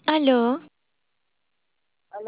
Aló, Hola,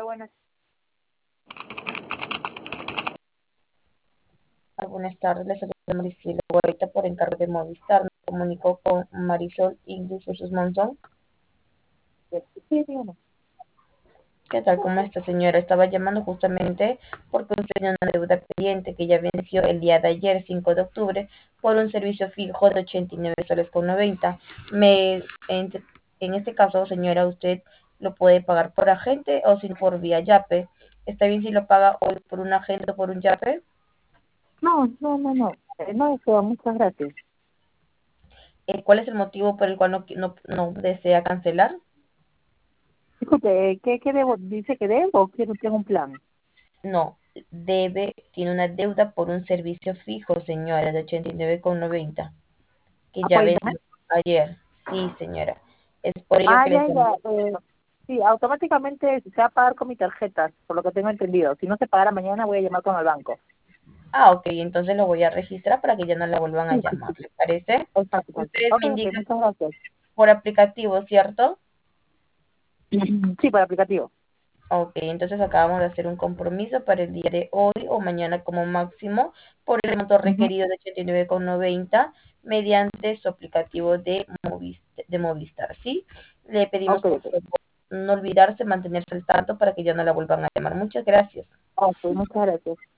buenas tardes. Les saluda Maricela Guaita por encargo de Movistar. Me comunico con Marisol Ingrid Jesús Monzón. Sí, dígame. ¿Qué tal? ¿Cómo está, señora? Estaba llamando justamente porque usted tiene una deuda pendiente que ya venció el día de ayer, 5 de octubre, por un servicio fijo de 89 soles con 90. En, en este caso, señora, usted lo puede pagar por agente o sin por vía Yape. ¿Está bien si lo paga hoy por un agente o por un Yape? No. No deseo, muchas gracias. ¿Cuál es el motivo por el cual no desea cancelar? Disculpe, ¿qué debo? ¿Dice que debo o quiero tengo un plan? No, tiene una deuda por un servicio fijo, señora, de 89,90, que ya ¿Apoyo venció internet? ayer. Sí, señora. Es por ello Ah, que le ya, estamos... ya. Sí, automáticamente se va a pagar con mi tarjeta, por lo que tengo entendido. Si no se pagara mañana, voy a llamar con el banco. Ah, ok, entonces lo voy a registrar para que ya no la vuelvan a Sí. llamar, ¿le parece? Exacto. Ustedes Ok, me ok, indican muchas gracias. por aplicativo, ¿cierto? Sí, por aplicativo. Ok, entonces acabamos de hacer un compromiso para el día de hoy o mañana como máximo por el monto Ujú. requerido de 89,90 mediante su aplicativo de Movistar, ¿sí? Le pedimos Ok, por ok. favor no olvidarse, mantenerse al tanto para que ya no la vuelvan a llamar. Muchas gracias. Ok, muchas gracias.